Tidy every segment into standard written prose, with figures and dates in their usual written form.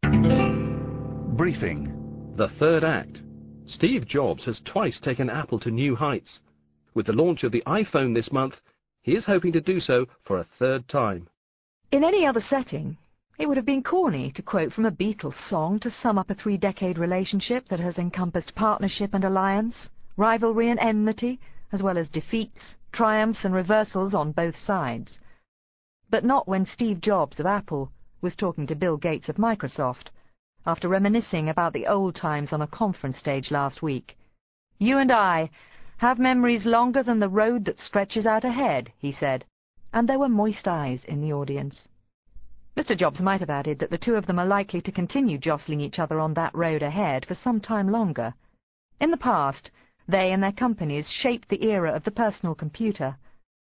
Briefing. The third act. Steve Jobs has twice taken Apple to new heights. With the launch of the iPhone this month, he is hoping to do so for a third time. In any other setting, it would have been corny to quote from a Beatles song to sum up a 3-decade relationship that has encompassed partnership and alliance, rivalry and enmity, as well as defeats, triumphs and reversals on both sides. But not when Steve Jobs of Apple was talking to Bill Gates of Microsoft, after reminiscing about the old times on a conference stage last week. "You and I have memories longer than the road that stretches out ahead," he said, and there were moist eyes in the audience. Mr. Jobs might have added that the two of them are likely to continue jostling each other on that road ahead for some time longer. In the past, they and their companies shaped the era of the personal computer.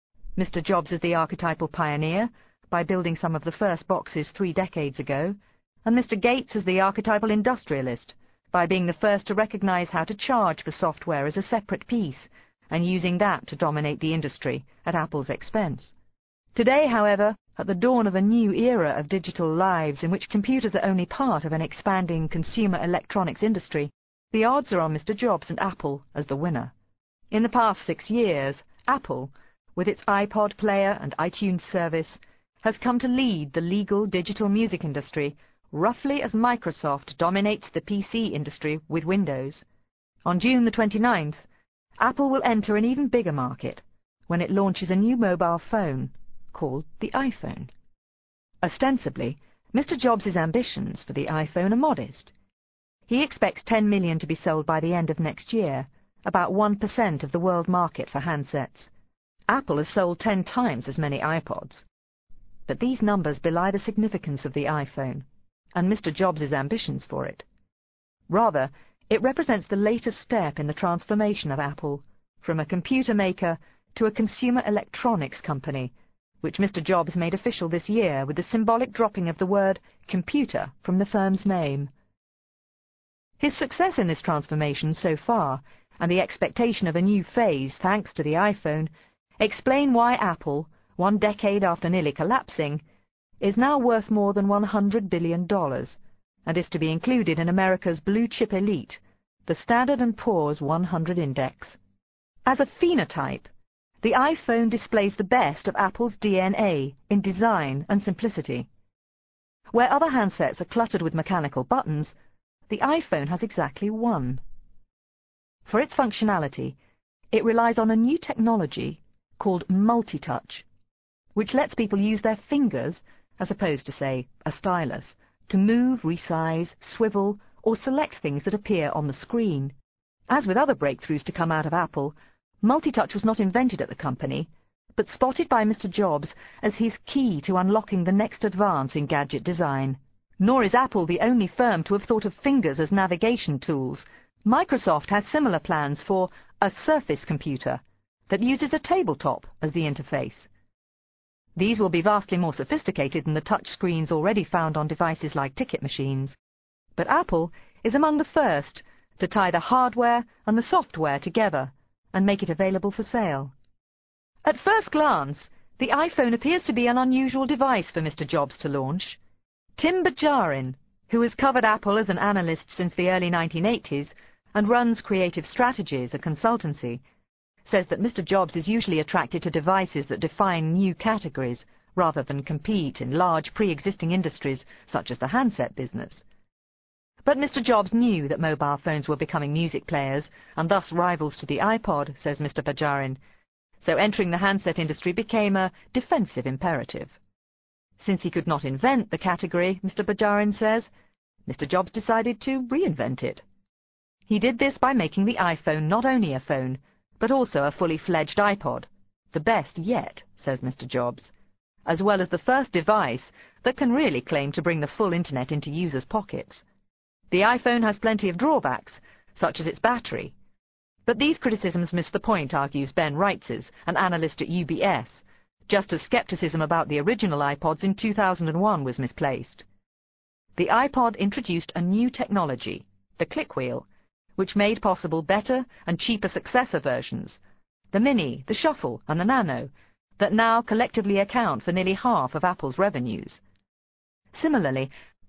Mr. Jobs is the archetypal pioneer, by building some of the first boxes 3 decades ago, and Mr. Gates is the archetypal industrialist, by being the first to recognize how to charge for software as a separate piece, and using that to dominate the industry at Apple's expense. Today, however, at the dawn of a new era of digital lives in which computers are only part of an expanding consumer electronics industry, the odds are on Mr. Jobs and Apple as the winner. In the past 6 years, Apple, with its iPod player and iTunes service, has come to lead the legal digital music industry roughly as Microsoft dominates the PC industry with Windows. On June the 29th, Apple will enter an even bigger market when it launches a new mobile phone called the iPhone. Ostensibly, Mr. Jobs' ambitions for the iPhone are modest. He expects 10 million to be sold by the end of next year, about 1% of the world market for handsets. Apple has sold 10 times as many iPods. But these numbers belie the significance of the iPhone and Mr. Jobs' ambitions for it. Rather, it represents the latest step in the transformation of Apple from a computer maker to a consumer electronics company, which Mr. Jobs made official this year with the symbolic dropping of the word computer from the firm's name. His success in this transformation so far, and the expectation of a new phase thanks to the iPhone, explain why Apple, 1 decade after nearly collapsing, is now worth more than $100 billion, and is to be included in America's blue-chip elite, the Standard & Poor's 100 Index. As a phenotype, the iPhone displays the best of Apple's DNA in design and simplicity. Where other handsets are cluttered with mechanical buttons, the iPhone has exactly one. For its functionality, it relies on a new technology called multi-touch, which lets people use their fingers, as opposed to, say, a stylus, to move, resize, swivel, or select things that appear on the screen. As with other breakthroughs to come out of Apple, multi-touch was not invented at the company, but spotted by Mr. Jobs as his key to unlocking the next advance in gadget design. Nor is Apple the only firm to have thought of fingers as navigation tools. Microsoft has similar plans for a Surface computer that uses a tabletop as the interface. These will be vastly more sophisticated than the touch screens already found on devices like ticket machines. But Apple is among the first to tie the hardware and the software together and make it available for sale. At first glance, the iPhone appears to be an unusual device for Mr. Jobs to launch. Tim Bajarin, who has covered Apple as an analyst since the early 1980s and runs Creative Strategies, a consultancy, says that Mr. Jobs is usually attracted to devices that define new categories rather than compete in large pre-existing industries such as the handset business. But Mr. Jobs knew that mobile phones were becoming music players and thus rivals to the iPod, says Mr. Bajarin, so entering the handset industry became a defensive imperative. Since he could not invent the category, Mr. Bajarin says, Mr. Jobs decided to reinvent it. He did this by making the iPhone not only a phone, but also a fully fledged iPod, the best yet, says Mr. Jobs, as well as the first device that can really claim to bring the full internet into users' pockets. The iPhone has plenty of drawbacks, such as its battery. But these criticisms miss the point, argues Ben Reitzes, an analyst at UBS, just as skepticism about the original iPods in 2001 was misplaced. The iPod introduced a new technology, the click wheel, which made possible better and cheaper successor versions, the Mini, the Shuffle, and the Nano, that now collectively account for nearly half of Apple's revenues. Similarly,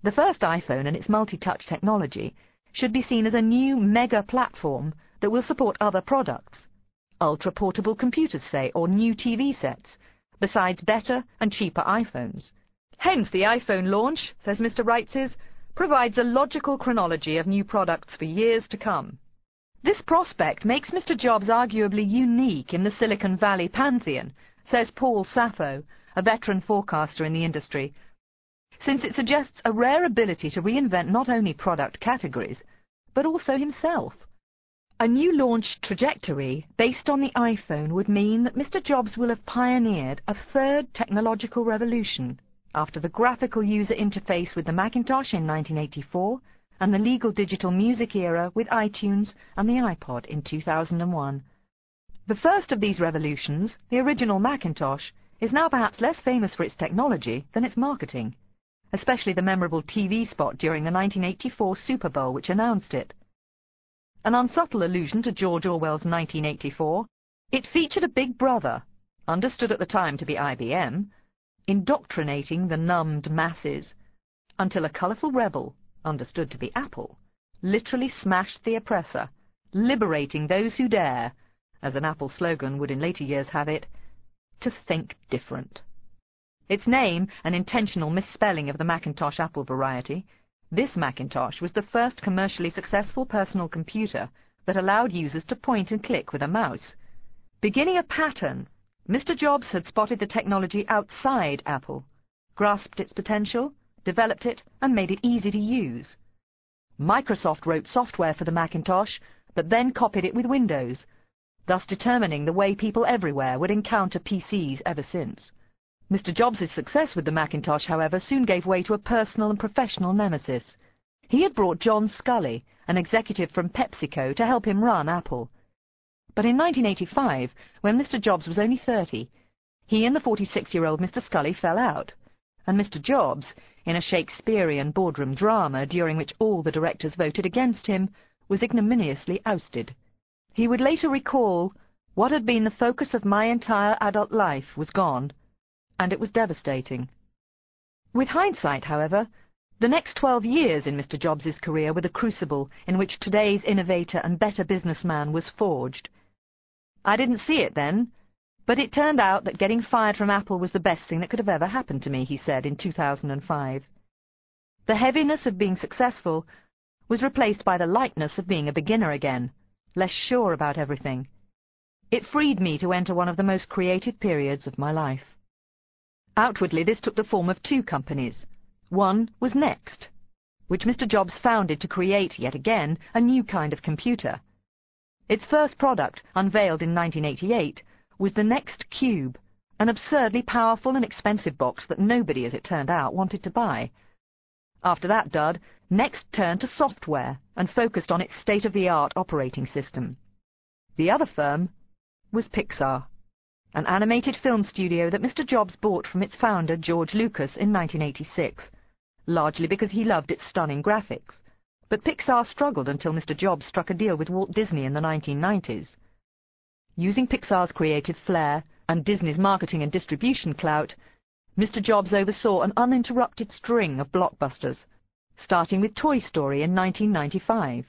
The first iPhone and its multi-touch technology should be seen as a new mega platform that will support other products, ultra-portable computers, say, or new TV sets, besides better and cheaper iPhones. Hence, the iPhone launch, says Mr. Reitzes, provides a logical chronology of new products for years to come. This prospect makes Mr. Jobs arguably unique in the Silicon Valley pantheon, says Paul Sappho, a veteran forecaster in the industry, since it suggests a rare ability to reinvent not only product categories, but also himself. A new launch trajectory based on the iPhone would mean that Mr. Jobs will have pioneered a third technological revolution after the graphical user interface with the Macintosh in 1984 and the legal digital music era with iTunes and the iPod in 2001. The first of these revolutions, the original Macintosh, is now perhaps less famous for its technology than its marketing, especially the memorable TV spot during the 1984 Super Bowl which announced it. An unsubtle allusion to George Orwell's 1984, it featured a big brother, understood at the time to be IBM, indoctrinating the numbed masses, until a colourful rebel, understood to be Apple, literally smashed the oppressor, liberating those who dare, as an Apple slogan would in later years have it, to think different. Its name, an intentional misspelling of the Macintosh Apple variety, this Macintosh was the first commercially successful personal computer that allowed users to point and click with a mouse. Beginning a pattern, Mr. Jobs had spotted the technology outside Apple, grasped its potential, developed it, and made it easy to use. Microsoft wrote software for the Macintosh, but then copied it with Windows, thus determining the way people everywhere would encounter PCs ever since. Mr. Jobs' success with the Macintosh, however, soon gave way to a personal and professional nemesis. He had brought John Sculley, an executive from PepsiCo, to help him run Apple. But in 1985, when Mr. Jobs was only 30, he and the 46-year-old Mr. Sculley fell out, and Mr. Jobs, in a Shakespearean boardroom drama during which all the directors voted against him, was ignominiously ousted. He would later recall, "What had been the focus of my entire adult life was gone, and it was devastating." With hindsight, however, the next 12 years in Mr. Jobs' career were the crucible in which today's innovator and better businessman was forged. "I didn't see it then, but it turned out that getting fired from Apple was the best thing that could have ever happened to me," he said in 2005. The heaviness of being successful was replaced by the lightness of being a beginner again, less sure about everything. It freed me to enter one of the most creative periods of my life. Outwardly, this took the form of two companies. One was Next, which Mr. Jobs founded to create, yet again, a new kind of computer. Its first product, unveiled in 1988, was the Next Cube, an absurdly powerful and expensive box that nobody, as it turned out, wanted to buy. After that dud, Next turned to software and focused on its state-of-the-art operating system. The other firm was Pixar, an animated film studio that Mr. Jobs bought from its founder, George Lucas, in 1986, largely because he loved its stunning graphics. But Pixar struggled until Mr. Jobs struck a deal with Walt Disney in the 1990s. Using Pixar's creative flair and Disney's marketing and distribution clout, Mr. Jobs oversaw an uninterrupted string of blockbusters, starting with Toy Story in 1995.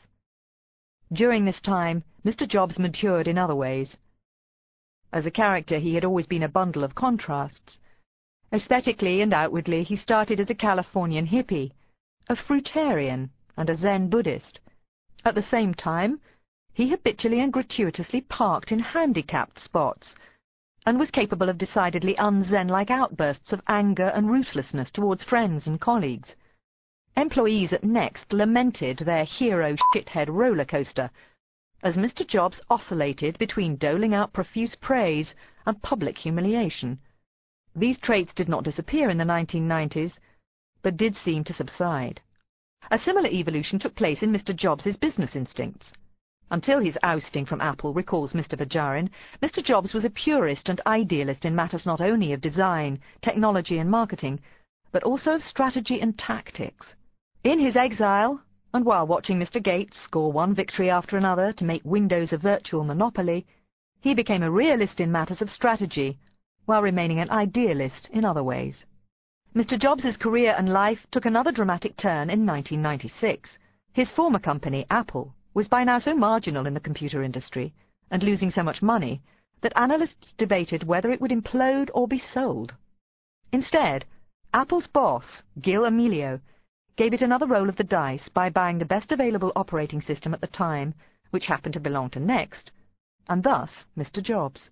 During this time, Mr. Jobs matured in other ways. As a character, he had always been a bundle of contrasts. Aesthetically and outwardly, he started as a Californian hippie, a fruitarian, and a Zen Buddhist. At the same time, he habitually and gratuitously parked in handicapped spots, and was capable of decidedly un-Zen-like outbursts of anger and ruthlessness towards friends and colleagues. Employees at Next lamented their hero shithead roller coaster, as Mr. Jobs oscillated between doling out profuse praise and public humiliation. These traits did not disappear in the 1990s, but did seem to subside. A similar evolution took place in Mr. Jobs' business instincts. Until his ousting from Apple, recalls Mr. Vajarin, Mr. Jobs was a purist and idealist in matters not only of design, technology and marketing, but also of strategy and tactics. In his exile, and while watching Mr. Gates score one victory after another to make Windows a virtual monopoly, he became a realist in matters of strategy, while remaining an idealist in other ways. Mr. Jobs' career and life took another dramatic turn in 1996. His former company, Apple, was by now so marginal in the computer industry and losing so much money that analysts debated whether it would implode or be sold. Instead, Apple's boss, Gil Amelio, gave it another roll of the dice by buying the best available operating system at the time, which happened to belong to Next, and thus Mr. Jobs.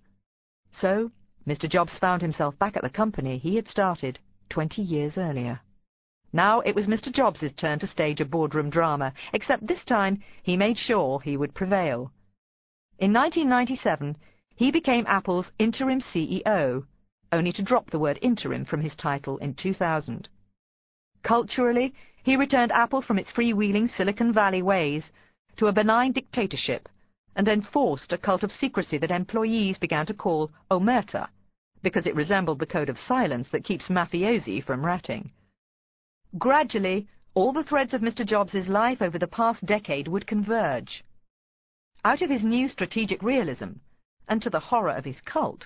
So, Mr. Jobs found himself back at the company he had started 20 years earlier. Now it was Mr. Jobs' turn to stage a boardroom drama, except this time he made sure he would prevail. In 1997, he became Apple's interim CEO, only to drop the word interim from his title in 2000. Culturally, he returned Apple from its freewheeling Silicon Valley ways to a benign dictatorship and enforced a cult of secrecy that employees began to call omerta, because it resembled the code of silence that keeps mafiosi from ratting. Gradually, all the threads of Mr. Jobs' life over the past decade would converge. Out of his new strategic realism, and to the horror of his cult,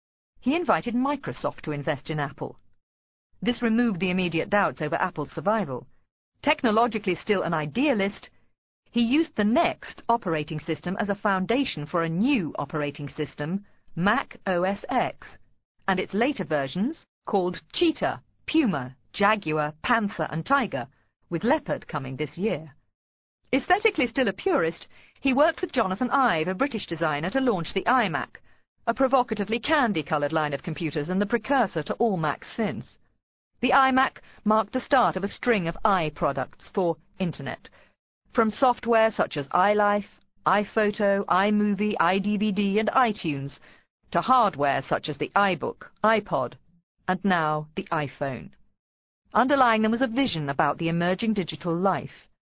he invited Microsoft to invest in Apple. This removed the immediate doubts over Apple's survival. Technologically still an idealist, he used the Next operating system as a foundation for a new operating system, Mac OS X, and its later versions, called Cheetah, Puma, Jaguar, Panther and Tiger, with Leopard coming this year. Aesthetically still a purist, he worked with Jonathan Ive, a British designer, to launch the iMac, a provocatively candy-coloured line of computers and the precursor to all Macs since. The iMac marked the start of a string of i-products for Internet, from software such as iLife, iPhoto, iMovie, iDVD and iTunes, to hardware such as the iBook, iPod, and now the iPhone. Underlying them was a vision about the emerging digital life.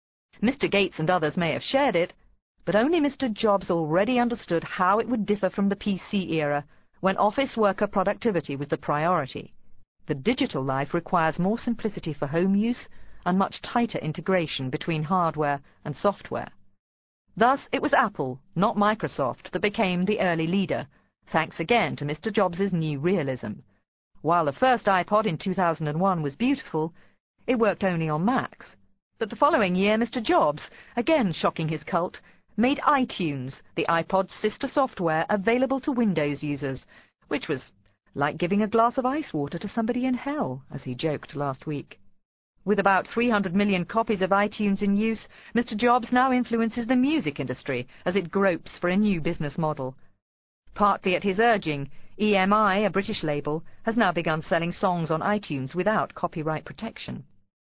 Mr. Gates and others may have shared it, but only Mr. Jobs already understood how it would differ from the PC era, when office worker productivity was the priority. The digital life requires more simplicity for home use and much tighter integration between hardware and software. Thus, it was Apple, not Microsoft, that became the early leader, thanks again to Mr. Jobs' new realism. While the first iPod in 2001 was beautiful, it worked only on Macs. But the following year, Mr. Jobs, again shocking his cult, made iTunes, the iPod's sister software, available to Windows users, which was like giving a glass of ice water to somebody in hell, as he joked last week. With about 300 million copies of iTunes in use, Mr. Jobs now influences the music industry as it gropes for a new business model. Partly at his urging, EMI, a British label, has now begun selling songs on iTunes without copyright protection.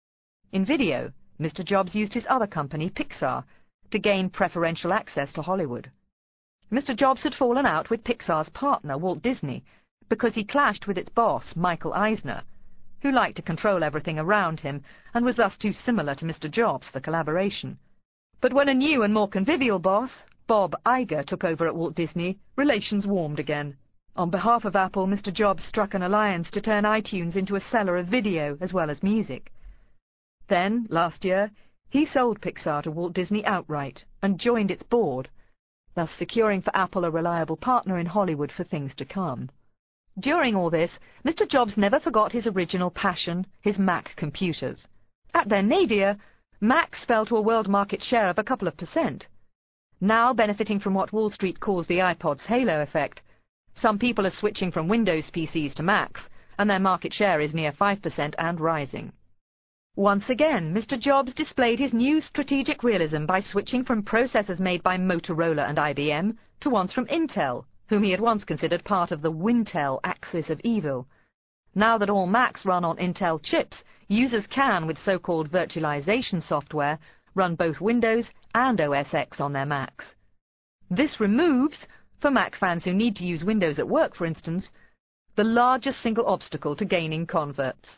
In video, Mr. Jobs used his other company, Pixar, to gain preferential access to Hollywood. Mr. Jobs had fallen out with Pixar's partner, Walt Disney, because he clashed with its boss, Michael Eisner, who liked to control everything around him and was thus too similar to Mr. Jobs for collaboration. But when a new and more convivial boss, Bob Iger, took over at Walt Disney, relations warmed again. On behalf of Apple, Mr. Jobs struck an alliance to turn iTunes into a seller of video as well as music. Then, last year, he sold Pixar to Walt Disney outright and joined its board, thus securing for Apple a reliable partner in Hollywood for things to come. During all this, Mr. Jobs never forgot his original passion, his Mac computers. At their nadir, Macs fell to a world market share of a couple of %. Now, benefiting from what Wall Street calls the iPod's halo effect, some people are switching from Windows PCs to Macs, and their market share is near 5% and rising. Once again, Mr. Jobs displayed his new strategic realism by switching from processors made by Motorola and IBM to ones from Intel, whom he had once considered part of the Wintel axis of evil. Now that all Macs run on Intel chips, users can, with so-called virtualization software, run both Windows and OS X on their Macs. This removes, for Mac fans who need to use Windows at work, for instance, the largest single obstacle to gaining converts.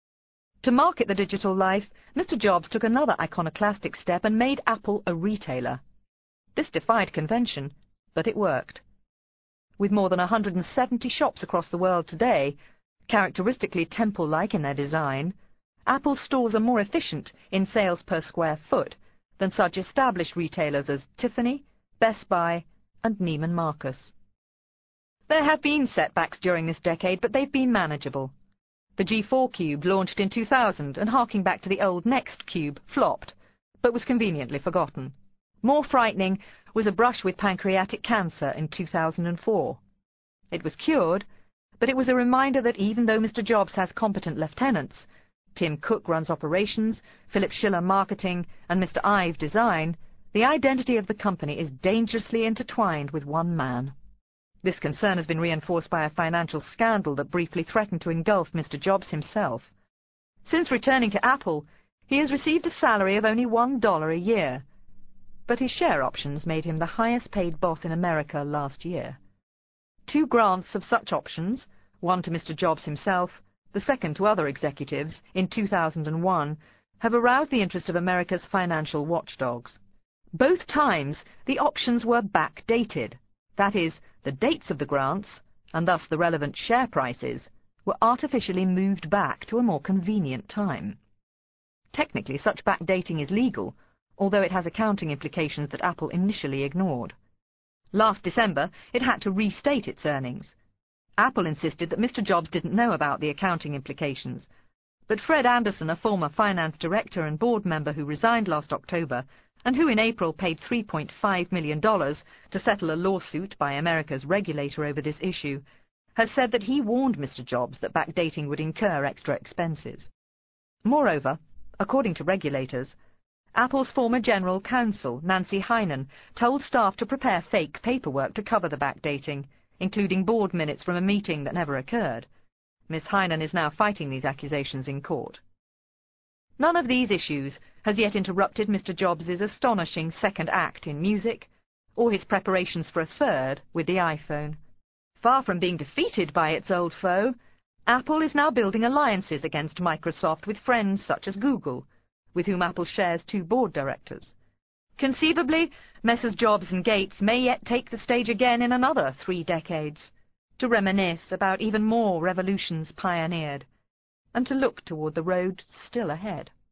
To market the digital life, Mr. Jobs took another iconoclastic step and made Apple a retailer. This defied convention, but it worked. With more than 170 shops across the world today, characteristically temple-like in their design, Apple's stores are more efficient in sales per square foot than such established retailers as Tiffany, Best Buy, and Neiman Marcus. There have been setbacks during this decade, but they've been manageable. The G4 Cube, launched in 2000 and harking back to the old Next Cube, flopped, but was conveniently forgotten. More frightening was a brush with pancreatic cancer in 2004. It was cured, but it was a reminder that even though Mr. Jobs has competent lieutenants, Tim Cook runs operations, Philip Schiller marketing, and Mr. Ive design, the identity of the company is dangerously intertwined with one man. This concern has been reinforced by a financial scandal that briefly threatened to engulf Mr. Jobs himself. Since returning to Apple, he has received a salary of only $1 a year, but his share options made him the highest-paid boss in America last year. 2 grants of such options, one to Mr. Jobs himself, the second to other executives, in 2001, have aroused the interest of America's financial watchdogs. Both times, the options were backdated. That is, the dates of the grants, and thus the relevant share prices, were artificially moved back to a more convenient time. Technically, such backdating is legal, although it has accounting implications that Apple initially ignored. Last December, it had to restate its earnings. Apple insisted that Mr. Jobs didn't know about the accounting implications, but Fred Anderson, a former finance director and board member who resigned last October, and who in April paid $3.5 million to settle a lawsuit by America's regulator over this issue, has said that he warned Mr. Jobs that backdating would incur extra expenses. Moreover, according to regulators, Apple's former general counsel, Nancy Hynan, told staff to prepare fake paperwork to cover the backdating, including board minutes from a meeting that never occurred. Ms. Hynan is now fighting these accusations in court. None of these issues has yet interrupted Mr. Jobs' astonishing second act in music, or his preparations for a third with the iPhone. Far from being defeated by its old foe, Apple is now building alliances against Microsoft with friends such as Google, with whom Apple shares 2 board directors. Conceivably, Messrs. Jobs and Gates may yet take the stage again in another 3 decades, to reminisce about even more revolutions pioneered, and to look toward the road still ahead.